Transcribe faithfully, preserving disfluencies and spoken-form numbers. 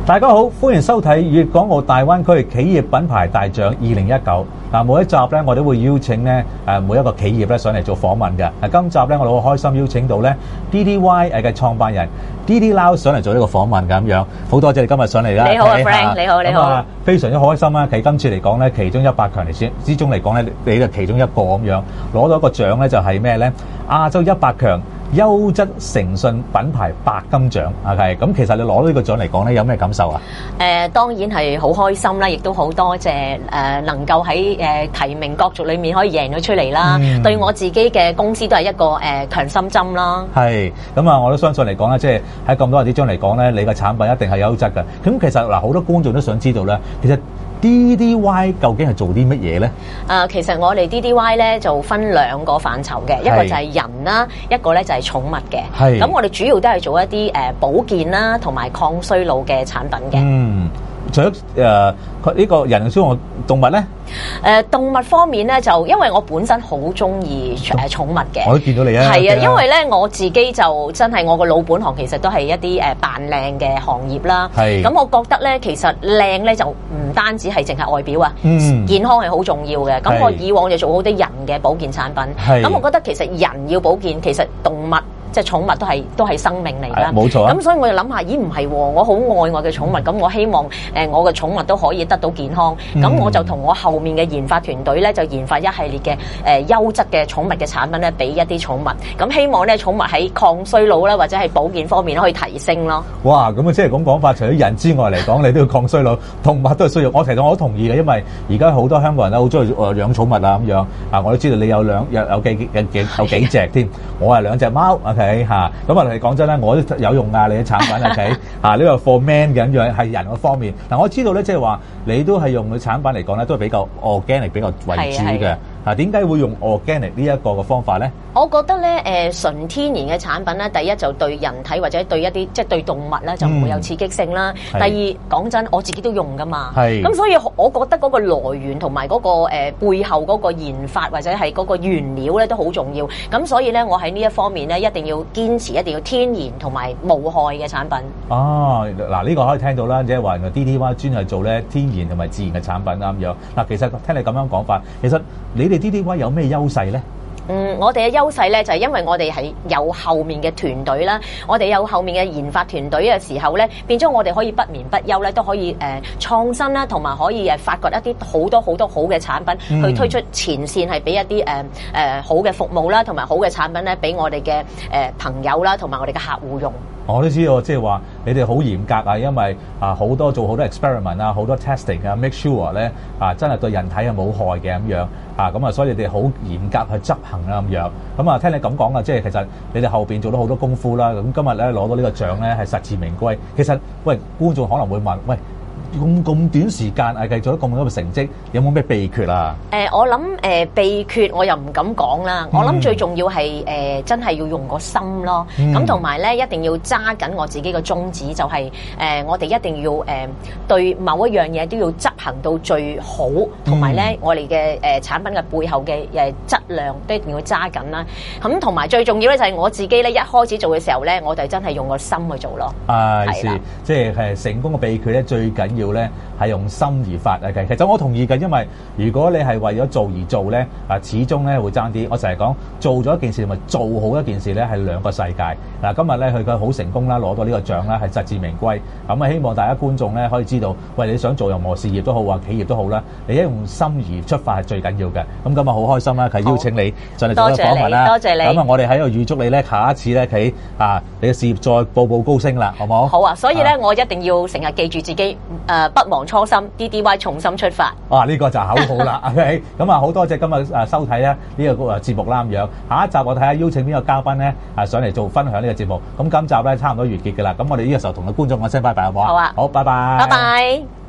大家好，歡迎收睇粵港澳大灣區企業品牌大獎二零一九。嗱，每一集咧，我哋會邀請咧誒每一個企業咧上嚟做訪問嘅。嗱，今集咧我哋好開心邀請到咧 D D Y 誒嘅創辦人 D D Lau 上嚟做呢個訪問咁樣。好多謝你今日上嚟啦。 你好啊 Frank，你好你好。 非常之開心啊！其實今次嚟講咧，其中一百強嚟之之中嚟講咧，你就其中一個咁樣攞到一個獎咧，就係咩咧？亞洲一百強優質誠信品牌白金獎啊，係咁。其實你攞到呢個獎嚟講咧，有咩感受啊？ 誒、呃，當然係好開心啦，亦都好多謝誒、呃，能夠喺誒、呃、提名角逐裏面可以贏咗出嚟啦、嗯。對我自己嘅公司都係一個誒、呃、強心針啦。係咁啊，我都相信嚟講咧，即係喺咁多日之中嚟講咧，你嘅產品一定係優質嘅。咁其實嗱，好多觀眾都想知道咧，其實 D D Y 究竟係做啲乜嘢咧？ 誒，其實我哋 D D Y 咧就分兩個範疇嘅，一個就係人啦，一個咧就係寵物嘅。係咁，我哋主要都係做一啲誒保健啦，同埋抗衰老嘅產品嘅。嗯， 除咗誒呢個人之外，動物咧？ 誒、呃、動物方面咧，就因為我本身好中意誒寵物嘅， 我都見到你啊。 係啊，因為咧我自己就真係我個老本行，其實都係一啲誒扮靚嘅行業啦。係咁，我覺得咧，其實靚咧就唔單止係淨係外表啊，嗯，健康係好重要嘅。咁我以往就做好多人嘅保健產品，係咁，我覺得其實人要保健，其實動物即係寵物都係都係生命嚟啦。冇錯。咁所以我就諗下，咦唔係喎，我好愛我嘅寵物，咁、嗯、我希望誒我嘅寵物都可以得到健康。咁、嗯、我就同我後面嘅研發團隊咧，就研發一系列嘅誒優質嘅寵物嘅產品咧，俾一啲寵物。咁希望咧寵物喺抗衰老啦，或者係保健方面可以提升咯。哇！咁啊，即係咁講法，除咗人之外嚟講，你都要抗衰老，動物都係需要。我其實我都同意嘅，因為而家好多香港人咧好中意誒養寵物啊咁樣啊，我都知道你有兩有有幾有幾有幾隻添，我係兩隻貓。OK 嚇，咁啊，講真咧，我都有用啊，你啲產品 OK 嚇，呢個 for man 嘅咁樣係人嗰方面。嗱，我知道咧，即係話你都係用嘅產品嚟講咧，都係比較 organic 比較為主嘅。嗱，點解會用 organic 呢一個嘅方法咧？我覺得咧，誒、呃、純天然嘅產品咧，第一就對人體或者對一啲即係對動物咧就唔會有刺激性啦、嗯。第二講真，我自己都用噶嘛。係。咁所以我覺得嗰個來源同埋嗰個誒、呃、背後嗰個研發或者係嗰個原料咧都好重要。咁所以咧，我喺呢一方面咧一定要堅持，一定要天然同埋無害嘅產品。哦，嗱呢個可以聽到啦，即係話 D D Y 專係做咧天然同埋自然嘅產品咁樣。嗱，其實聽你咁樣講法，其實你哋 D D Y 有咩優勢咧？嗯，我哋嘅優勢咧就係、是、因為我哋係有後面嘅團隊啦，我哋有後面嘅研發團隊嘅時候咧，變咗我哋可以不眠不休咧，都可以誒、呃、創新啦，同埋可以誒發掘一啲好多好多好嘅產品、嗯，去推出前線係俾一啲誒誒好嘅服務啦，同埋好嘅產品咧，俾我哋嘅誒朋友啦，同埋我哋嘅客戶用。我都知道，即係話你哋好嚴格啊，因為啊好多做好多 experiment 啊，好多 testing 啊 ，make sure 咧啊真係對人體係冇害嘅咁樣啊，咁啊所以你哋好嚴格去執行啦咁樣。咁啊聽你咁講啊，即係其實你哋後邊做咗好多功夫啦。咁今日咧攞到呢個獎咧係實至名歸。其實喂，觀眾可能會問喂，咁咁短時間係繼續咗咁多嘅成績，有冇咩秘訣啊？誒、呃，我諗誒、呃、秘訣我又唔敢講啦。嗯、我諗最重要係誒、呃、真係要用個心咯。咁同埋咧一定要揸緊我自己嘅宗旨，就係、是、誒、呃、我哋一定要誒、呃、對某一樣嘢都要執行到最好，同埋咧我哋嘅誒產品嘅背後嘅誒質量都一定要揸緊啦。咁同埋最重要咧就係我自己咧一開始做嘅時候咧，我哋真係用個心去做咯。係、uh, 啦，即係係成功嘅秘訣咧，最緊要咧係用心而發啊！其實我同意嘅，因為如果你係為咗做而做咧，啊始終咧會爭啲。我成日講做咗一件事同埋做好一件事咧係兩個世界。嗱，今日咧佢佢好成功啦，攞到呢個獎啦，係實至名歸。咁啊，希望大家觀眾咧可以知道，喂，你想做任何事業都好啊，企業都好啦，你一用心而出發係最緊要嘅。咁今日好開心啦，係邀請你上嚟做一個訪問啦。多謝你，多謝你。咁啊，我哋喺度預祝你咧下一次咧喺啊你嘅事業再步步高升啦，好唔好？好啊，所以咧、啊、我一定要成日記住自己誒、呃、不忘初心 ，D D Y 重新出發。啊，呢、這個就口好啦。OK，咁啊好多謝今日誒收睇咧呢個誒節目啦咁樣。下一集我睇下邀請邊個嘉賓咧啊上嚟做分享呢個節目。咁今集咧差唔多完結㗎啦。咁我哋呢個時候同個觀眾講聲拜拜好唔好啊？好啊。好，拜拜。拜拜。